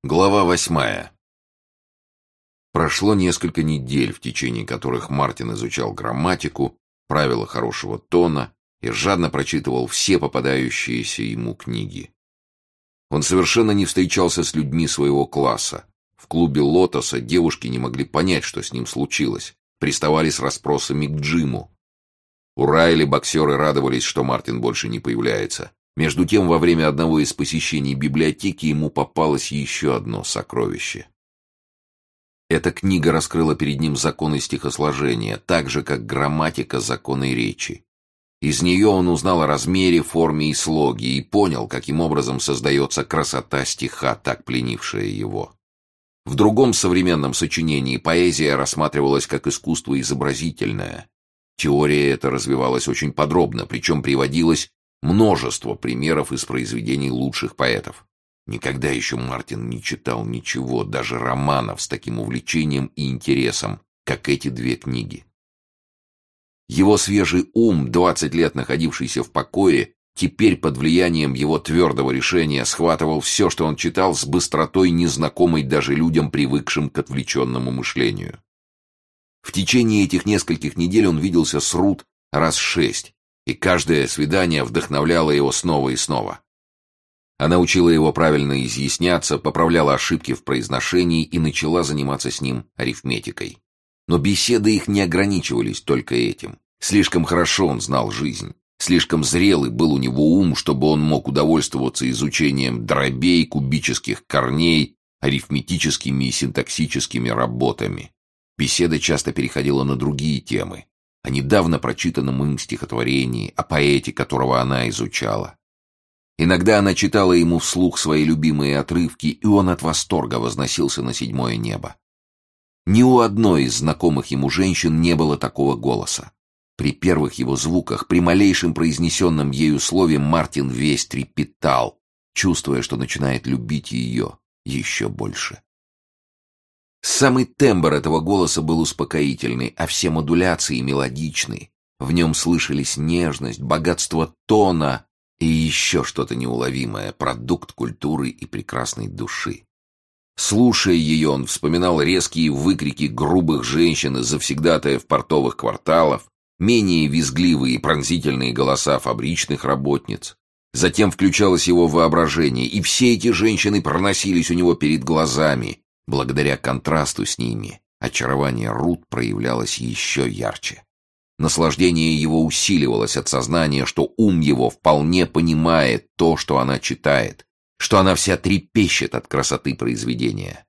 Глава 8. Прошло несколько недель, в течение которых Мартин изучал грамматику, правила хорошего тона и жадно прочитывал все попадающиеся ему книги. Он совершенно не встречался с людьми своего класса. В клубе «Лотоса» девушки не могли понять, что с ним случилось, приставали с расспросами к Джиму. У Райли боксеры радовались, что Мартин больше не появляется. Между тем, во время одного из посещений библиотеки ему попалось еще одно сокровище. Эта книга раскрыла перед ним законы стихосложения, так же, как грамматика законы речи. Из нее он узнал о размере, форме и слоге и понял, каким образом создается красота стиха, так пленившая его. В другом современном сочинении поэзия рассматривалась как искусство изобразительное. Теория эта развивалась очень подробно, причем приводилось множество примеров из произведений лучших поэтов. Никогда еще Мартин не читал ничего, даже романов, с таким увлечением и интересом, как эти две книги. Его свежий ум, 20 лет находившийся в покое, теперь под влиянием его твердого решения схватывал все, что он читал, с быстротой, незнакомой даже людям, привыкшим к отвлеченному мышлению. В течение этих нескольких недель он виделся с Рут раз 6, и каждое свидание вдохновляло его снова и снова. Она учила его правильно изъясняться, поправляла ошибки в произношении и начала заниматься с ним арифметикой. Но беседы их не ограничивались только этим. Слишком хорошо он знал жизнь, слишком зрелый был у него ум, чтобы он мог удовольствоваться изучением дробей, кубических корней, арифметическими и синтаксическими работами. Беседа часто переходила на другие темы, о недавно прочитанном им стихотворении, о поэте, которого она изучала. Иногда она читала ему вслух свои любимые отрывки, и он от восторга возносился на 7-е небо. Ни у одной из знакомых ему женщин не было такого голоса. При первых его звуках, при малейшем произнесенном ею слове Мартин весь трепетал, чувствуя, что начинает любить ее еще больше. Самый тембр этого голоса был успокоительный, а все модуляции мелодичны. В нем слышались нежность, богатство тона и еще что-то неуловимое, продукт культуры и прекрасной души. Слушая ее, он вспоминал резкие выкрики грубых женщин из завсегдатаев портовых кварталов, менее визгливые и пронзительные голоса фабричных работниц. Затем включалось его воображение, и все эти женщины проносились у него перед глазами. Благодаря контрасту с ними очарование Рут проявлялось еще ярче. Наслаждение его усиливалось от сознания, что ум его вполне понимает то, что она читает, что она вся трепещет от красоты произведения.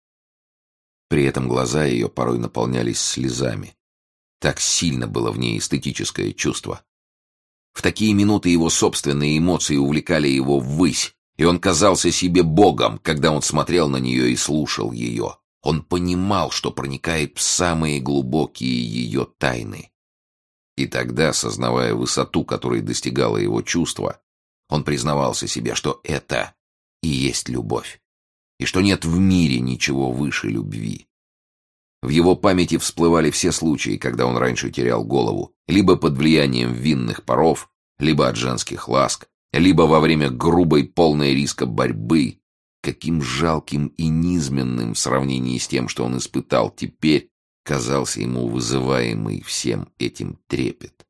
При этом глаза ее порой наполнялись слезами. Так сильно было в ней эстетическое чувство. В такие минуты его собственные эмоции увлекали его ввысь, и он казался себе богом, когда он смотрел на нее и слушал ее. Он понимал, что проникает в самые глубокие ее тайны. И тогда, сознавая высоту, которой достигало его чувство, он признавался себе, что это и есть любовь, и что нет в мире ничего выше любви. В его памяти всплывали все случаи, когда он раньше терял голову, либо под влиянием винных паров, либо от женских ласк, либо во время грубой, полной риска борьбы. Каким жалким и низменным в сравнении с тем, что он испытал теперь, казался ему вызываемый всем этим трепет.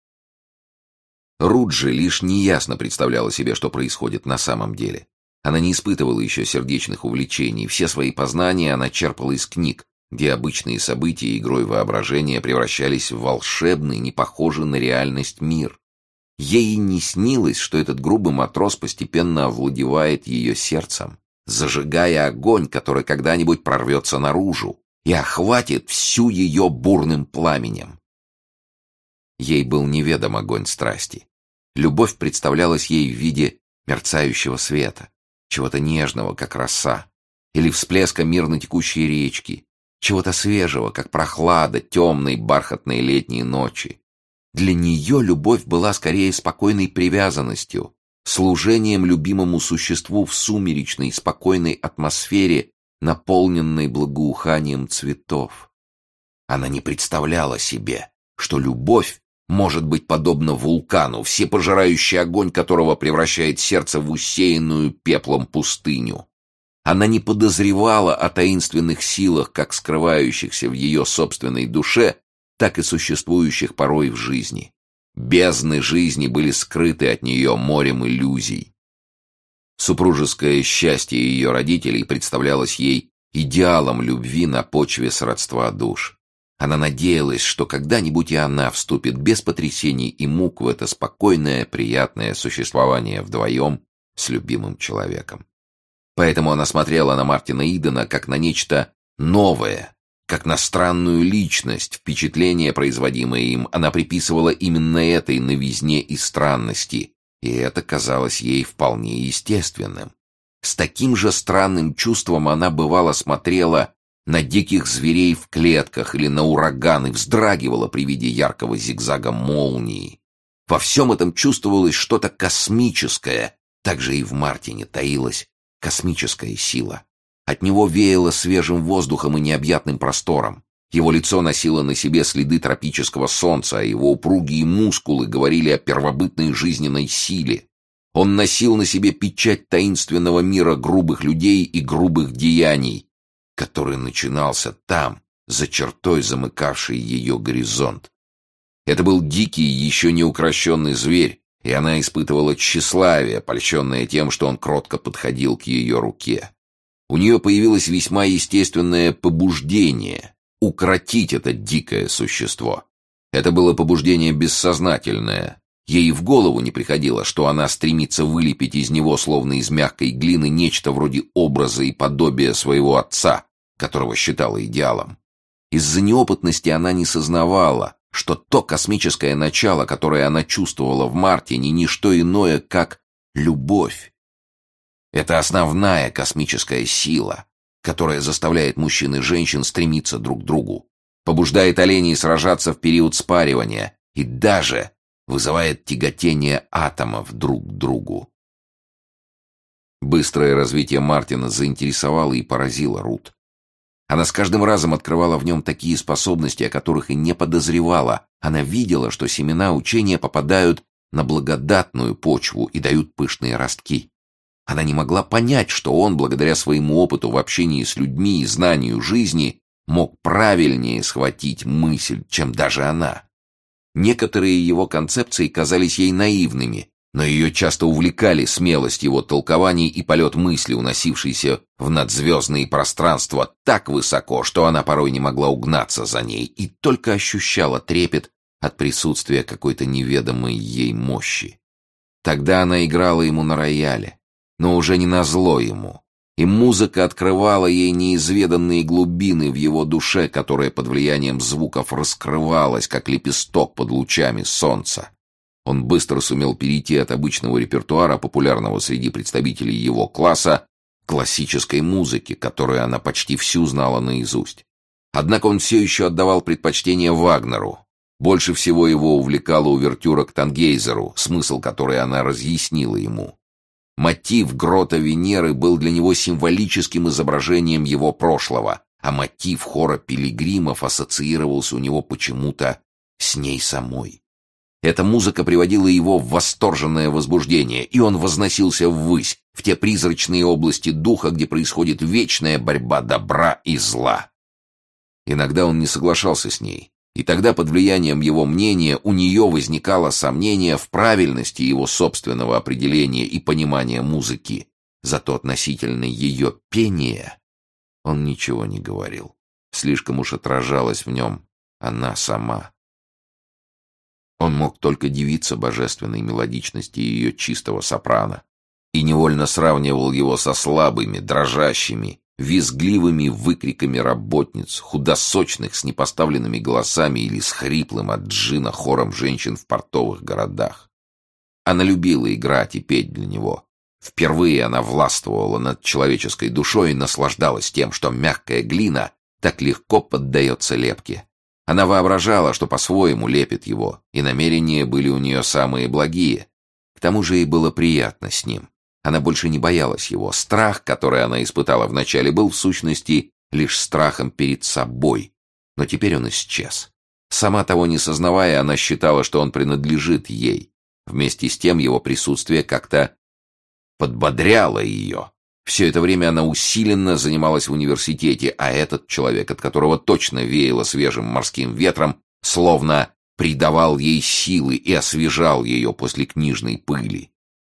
Рут же лишь неясно представляла себе, что происходит на самом деле. Она не испытывала еще сердечных увлечений, все свои познания она черпала из книг, где обычные события игрой воображения превращались в волшебный, не похожий на реальность мир. Ей не снилось, что этот грубый матрос постепенно овладевает ее сердцем, зажигая огонь, который когда-нибудь прорвется наружу и охватит всю ее бурным пламенем. Ей был неведом огонь страсти. Любовь представлялась ей в виде мерцающего света, чего-то нежного, как роса, или всплеска мирно текущей речки, чего-то свежего, как прохлада темной бархатной летней ночи. Для нее любовь была скорее спокойной привязанностью, служением любимому существу в сумеречной, спокойной атмосфере, наполненной благоуханием цветов. Она не представляла себе, что любовь может быть подобна вулкану, всепожирающий огонь которого превращает сердце в усеянную пеплом пустыню. Она не подозревала о таинственных силах, как скрывающихся в ее собственной душе, так и существующих порой в жизни. Бездны жизни были скрыты от нее морем иллюзий. Супружеское счастье ее родителей представлялось ей идеалом любви на почве сродства душ. Она надеялась, что когда-нибудь и она вступит без потрясений и мук в это спокойное, приятное существование вдвоем с любимым человеком. Поэтому она смотрела на Мартина Идена как на нечто новое, как на странную личность. Впечатление, производимое им, она приписывала именно этой новизне и странности, и это казалось ей вполне естественным. С таким же странным чувством она бывало смотрела на диких зверей в клетках или на ураган и вздрагивала при виде яркого зигзага молнии. Во всем этом чувствовалось что-то космическое, также и в Мартине таилась космическая сила. От него веяло свежим воздухом и необъятным простором. Его лицо носило на себе следы тропического солнца, а его упругие мускулы говорили о первобытной жизненной силе. Он носил на себе печать таинственного мира грубых людей и грубых деяний, который начинался там, за чертой, замыкавшей ее горизонт. Это был дикий, еще не укрощенный зверь, и она испытывала тщеславие, польщенное тем, что он кротко подходил к ее руке. У нее появилось весьма естественное побуждение укротить это дикое существо. Это было побуждение бессознательное. Ей в голову не приходило, что она стремится вылепить из него, словно из мягкой глины, нечто вроде образа и подобия своего отца, которого считала идеалом. Из-за неопытности она не сознавала, что то космическое начало, которое она чувствовала в Мартине, не что иное, как любовь. Это основная космическая сила, которая заставляет мужчин и женщин стремиться друг к другу, побуждает оленей сражаться в период спаривания и даже вызывает тяготение атомов друг к другу. Быстрое развитие Мартина заинтересовало и поразило Рут. Она с каждым разом открывала в нем такие способности, о которых и не подозревала. Она видела, что семена учения попадают на благодатную почву и дают пышные ростки. Она не могла понять, что он, благодаря своему опыту в общении с людьми и знанию жизни, мог правильнее схватить мысль, чем даже она. Некоторые его концепции казались ей наивными, но ее часто увлекали смелость его толкований и полет мысли, уносившийся в надзвездные пространства так высоко, что она порой не могла угнаться за ней и только ощущала трепет от присутствия какой-то неведомой ей мощи. Тогда она играла ему на рояле, но уже не назло ему, и музыка открывала ей неизведанные глубины в его душе, которая под влиянием звуков раскрывалась, как лепесток под лучами солнца. Он быстро сумел перейти от обычного репертуара, популярного среди представителей его класса, к классической музыке, которую она почти всю знала наизусть. Однако он все еще отдавал предпочтение Вагнеру. Больше всего его увлекала увертюра к Тангейзеру, смысл которой она разъяснила ему. Мотив грота Венеры был для него символическим изображением его прошлого, а мотив хора пилигримов ассоциировался у него почему-то с ней самой. Эта музыка приводила его в восторженное возбуждение, и он возносился ввысь, в те призрачные области духа, где происходит вечная борьба добра и зла. Иногда он не соглашался с ней, и тогда под влиянием его мнения у нее возникало сомнение в правильности его собственного определения и понимания музыки. Зато относительно ее пения он ничего не говорил. Слишком уж отражалась в нем она сама. Он мог только дивиться божественной мелодичности ее чистого сопрано и невольно сравнивал его со слабыми, дрожащими, визгливыми выкриками работниц, худосочных с непоставленными голосами или с хриплым от джина хором женщин в портовых городах. Она любила играть и петь для него. Впервые она властвовала над человеческой душой и наслаждалась тем, что мягкая глина так легко поддается лепке. Она воображала, что по-своему лепит его, и намерения были у нее самые благие. К тому же ей было приятно с ним. Она больше не боялась его. Страх, который она испытала вначале, был в сущности лишь страхом перед собой. Но теперь он исчез. Сама того не сознавая, она считала, что он принадлежит ей. Вместе с тем его присутствие как-то подбодряло ее. Все это время она усиленно занималась в университете, а этот человек, от которого точно веяло свежим морским ветром, словно придавал ей силы и освежал ее после книжной пыли.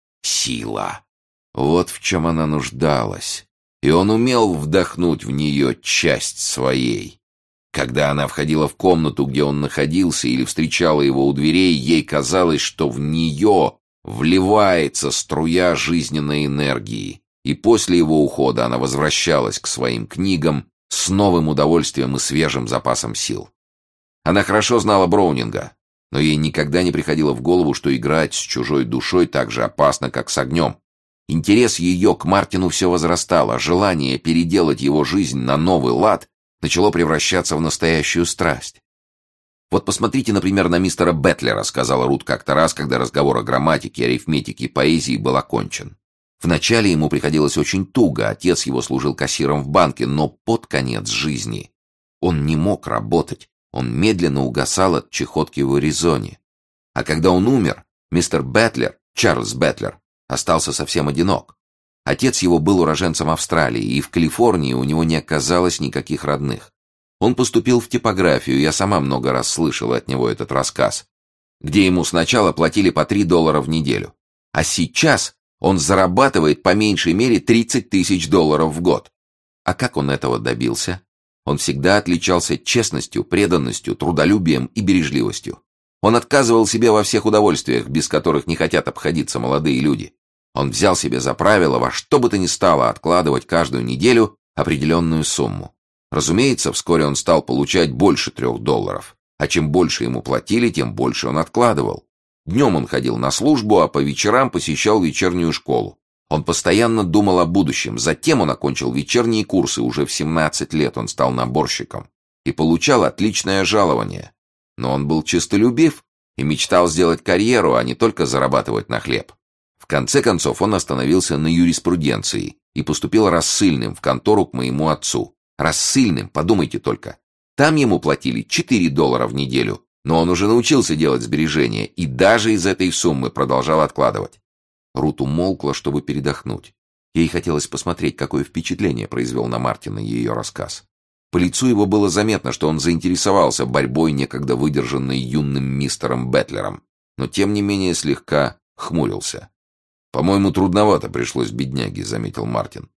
Сила. Вот в чем она нуждалась. И он умел вдохнуть в нее часть своей. Когда она входила в комнату, где он находился, или встречала его у дверей, ей казалось, что в нее вливается струя жизненной энергии, и после его ухода она возвращалась к своим книгам с новым удовольствием и свежим запасом сил. Она хорошо знала Броунинга, но ей никогда не приходило в голову, что играть с чужой душой так же опасно, как с огнем. Интерес ее к Мартину все возрастал, а желание переделать его жизнь на новый лад начало превращаться в настоящую страсть. «Вот посмотрите, например, на мистера Бэтлера», — сказала Рут как-то раз, когда разговор о грамматике, арифметике и поэзии был окончен. Вначале ему приходилось очень туго, отец его служил кассиром в банке, но под конец жизни он не мог работать, он медленно угасал от чахотки в Аризоне. А когда он умер, мистер Бэтлер, Чарльз Бэтлер, остался совсем одинок. Отец его был уроженцем Австралии, и в Калифорнии у него не оказалось никаких родных. Он поступил в типографию, я сама много раз слышала от него этот рассказ, где ему сначала платили по $3 в неделю, а сейчас он зарабатывает по меньшей мере $30 000 в год. А как он этого добился? Он всегда отличался честностью, преданностью, трудолюбием и бережливостью. Он отказывал себе во всех удовольствиях, без которых не хотят обходиться молодые люди. Он взял себе за правило во что бы то ни стало откладывать каждую неделю определенную сумму. Разумеется, вскоре он стал получать больше $3, а чем больше ему платили, тем больше он откладывал. Днем он ходил на службу, а по вечерам посещал вечернюю школу. Он постоянно думал о будущем, затем он окончил вечерние курсы, уже в 17 лет он стал наборщиком и получал отличное жалование. Но он был честолюбив и мечтал сделать карьеру, а не только зарабатывать на хлеб. В конце концов он остановился на юриспруденции и поступил рассыльным в контору к моему отцу. Рассыльным, подумайте только. Там ему платили $4 в неделю, но он уже научился делать сбережения и даже из этой суммы продолжал откладывать. Рут умолкла, чтобы передохнуть. Ей хотелось посмотреть, какое впечатление произвел на Мартина ее рассказ. По лицу его было заметно, что он заинтересовался борьбой, некогда выдержанной юным мистером Бэтлером, но тем не менее слегка хмурился. «По-моему, трудновато пришлось бедняге», — заметил Мартин.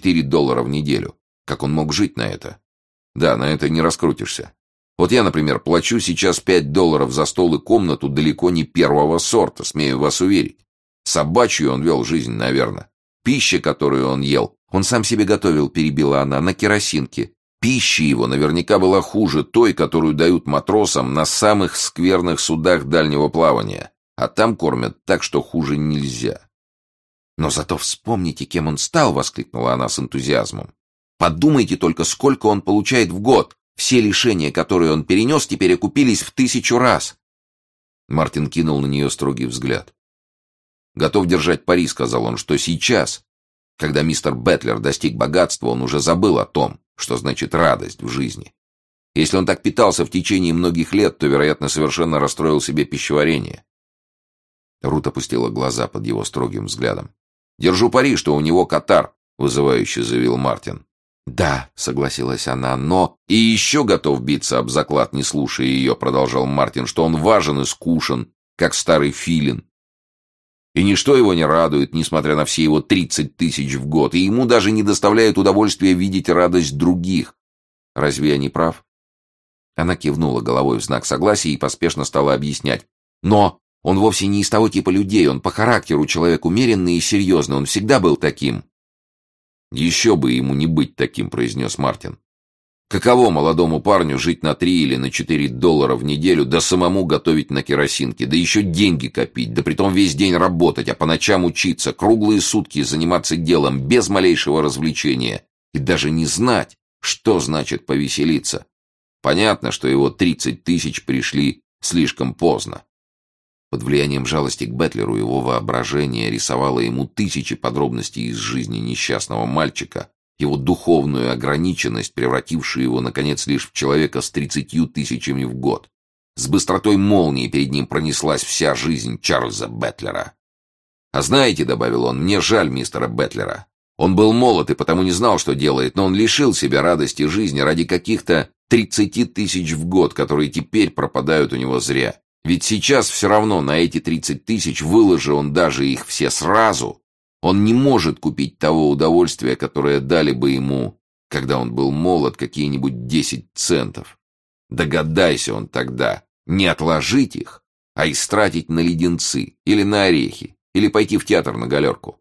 $4 в неделю. Как он мог жить на это? Да, на это не раскрутишься. Вот я, например, плачу сейчас $5 за стол и комнату далеко не первого сорта, смею вас уверить. Собачью он вел жизнь, наверное. Пища, которую он ел, он сам себе готовил, перебила она, на керосинке. Пища его наверняка была хуже той, которую дают матросам на самых скверных судах дальнего плавания. А там кормят так, что хуже нельзя. «Но зато вспомните, кем он стал!» — воскликнула она с энтузиазмом. «Подумайте только, сколько он получает в год! Все лишения, которые он перенес, теперь окупились в 1000 раз!» Мартин кинул на нее строгий взгляд. «Готов держать пари», — сказал он, — «что сейчас, когда мистер Бэтлер достиг богатства, он уже забыл о том, что значит радость в жизни. Если он так питался в течение многих лет, то, вероятно, совершенно расстроил себе пищеварение». Рут опустила глаза под его строгим взглядом. «Держу пари, что у него катар», — вызывающе заявил Мартин. «Да», — согласилась она, — «но...» «И еще готов биться об заклад, не слушая ее», — продолжал Мартин, — «что он важен и скушен, как старый филин. И ничто его не радует, несмотря на все его 30 000 в год, и ему даже не доставляет удовольствия видеть радость других. Разве я не прав?» Она кивнула головой в знак согласия и поспешно стала объяснять. «Но он вовсе не из того типа людей, он по характеру человек умеренный и серьезный, он всегда был таким». «Еще бы ему не быть таким», — произнес Мартин. «Каково молодому парню жить на 3 или на $4 в неделю, да самому готовить на керосинке, да еще деньги копить, да притом весь день работать, а по ночам учиться, круглые сутки заниматься делом без малейшего развлечения и даже не знать, что значит повеселиться. Понятно, что его 30 000 пришли слишком поздно». Под влиянием жалости к Бэтлеру его воображение рисовало ему тысячи подробностей из жизни несчастного мальчика, его духовную ограниченность, превратившую его, наконец, лишь в человека с 30 000 в год. С быстротой молнии перед ним пронеслась вся жизнь Чарльза Бэтлера. «А знаете, — добавил он, — мне жаль мистера Бэтлера. Он был молод и потому не знал, что делает, но он лишил себя радости жизни ради каких-то 30 тысяч в год, которые теперь пропадают у него зря. Ведь сейчас все равно на эти 30 тысяч, выложи он даже их все сразу, он не может купить того удовольствия, которое дали бы ему, когда он был молод, какие-нибудь 10 центов. Догадайся он тогда не отложить их, а истратить на леденцы или на орехи, или пойти в театр на галерку.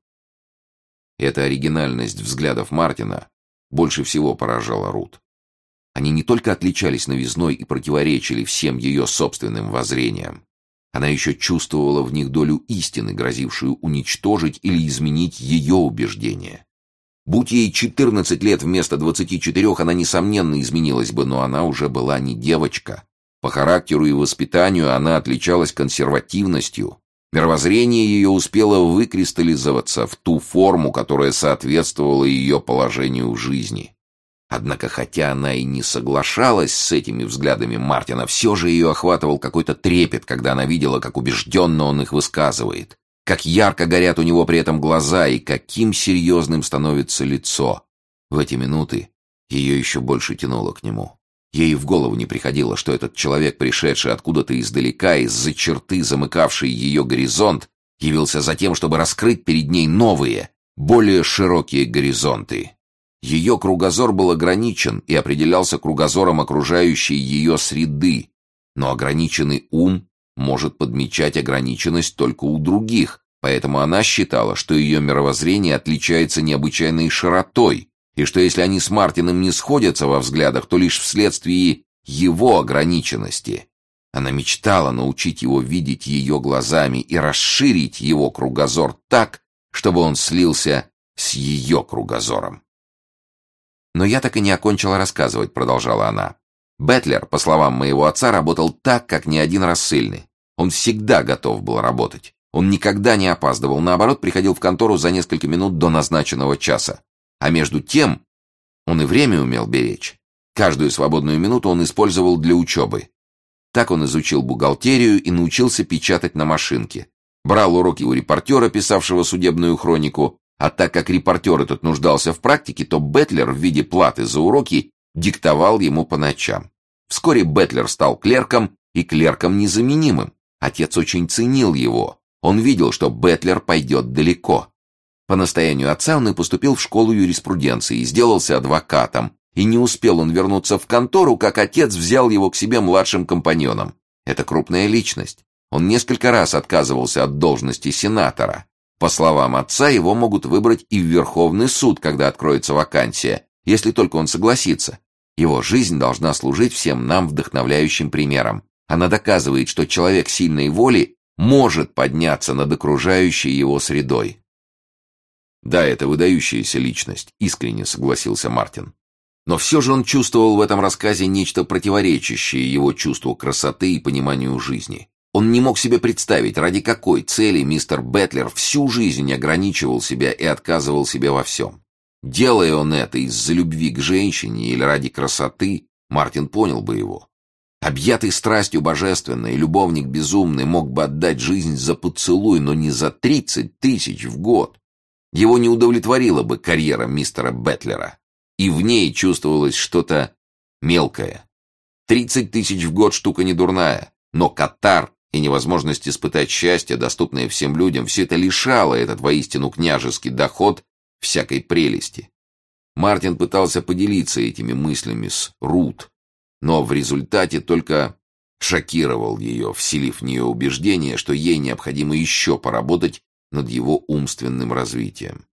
Эта оригинальность взглядов Мартина больше всего поражала Рут. Они не только отличались новизной и противоречили всем ее собственным воззрениям. Она еще чувствовала в них долю истины, грозившую уничтожить или изменить ее убеждения. Будь ей 14 лет вместо 24, она, несомненно, изменилась бы, но она уже была не девочка. По характеру и воспитанию она отличалась консервативностью. Мировоззрение ее успело выкристаллизоваться в ту форму, которая соответствовала ее положению в жизни. Однако, хотя она и не соглашалась с этими взглядами Мартина, все же ее охватывал какой-то трепет, когда она видела, как убежденно он их высказывает, как ярко горят у него при этом глаза и каким серьезным становится лицо. В эти минуты ее еще больше тянуло к нему. Ей в голову не приходило, что этот человек, пришедший откуда-то издалека, из-за черты, замыкавшей ее горизонт, явился за тем, чтобы раскрыть перед ней новые, более широкие горизонты. Ее кругозор был ограничен и определялся кругозором окружающей ее среды, но ограниченный ум может подмечать ограниченность только у других, поэтому она считала, что ее мировоззрение отличается необычайной широтой, и что если они с Мартином не сходятся во взглядах, то лишь вследствие его ограниченности. Она мечтала научить его видеть ее глазами и расширить его кругозор так, чтобы он слился с ее кругозором. «Но я так и не окончила рассказывать», — продолжала она. «Бэтлер, по словам моего отца, работал так, как ни один рассыльный. Он всегда готов был работать. Он никогда не опаздывал, наоборот, приходил в контору за несколько минут до назначенного часа. А между тем он и время умел беречь. Каждую свободную минуту он использовал для учебы. Так он изучил бухгалтерию и научился печатать на машинке. Брал уроки у репортера, писавшего судебную хронику, а так как репортер этот нуждался в практике, то Бэтлер в виде платы за уроки диктовал ему по ночам. Вскоре Бэтлер стал клерком, и клерком незаменимым. Отец очень ценил его. Он видел, что Бэтлер пойдет далеко. По настоянию отца он и поступил в школу юриспруденции и сделался адвокатом. И не успел он вернуться в контору, как отец взял его к себе младшим компаньоном. Это крупная личность. Он несколько раз отказывался от должности сенатора. По словам отца, его могут выбрать и в Верховный суд, когда откроется вакансия, если только он согласится. Его жизнь должна служить всем нам вдохновляющим примером. Она доказывает, что человек сильной воли может подняться над окружающей его средой. «Да, это выдающаяся личность», — искренне согласился Мартин. Но все же он чувствовал в этом рассказе нечто противоречащее его чувству красоты и пониманию жизни. Он не мог себе представить, ради какой цели мистер Бэтлер всю жизнь ограничивал себя и отказывал себе во всем. Делая он это из-за любви к женщине или ради красоты, Мартин понял бы его. Объятый страстью божественной, любовник безумный мог бы отдать жизнь за поцелуй, но не за 30 тысяч в год. Его не удовлетворила бы карьера мистера Бэтлера, и в ней чувствовалось что-то мелкое. 30 тысяч в год штука не дурная, но катар и невозможность испытать счастье, доступное всем людям, все это лишало этот воистину княжеский доход всякой прелести. Мартин пытался поделиться этими мыслями с Рут, но в результате только шокировал ее, вселив в нее убеждение, что ей необходимо еще поработать над его умственным развитием.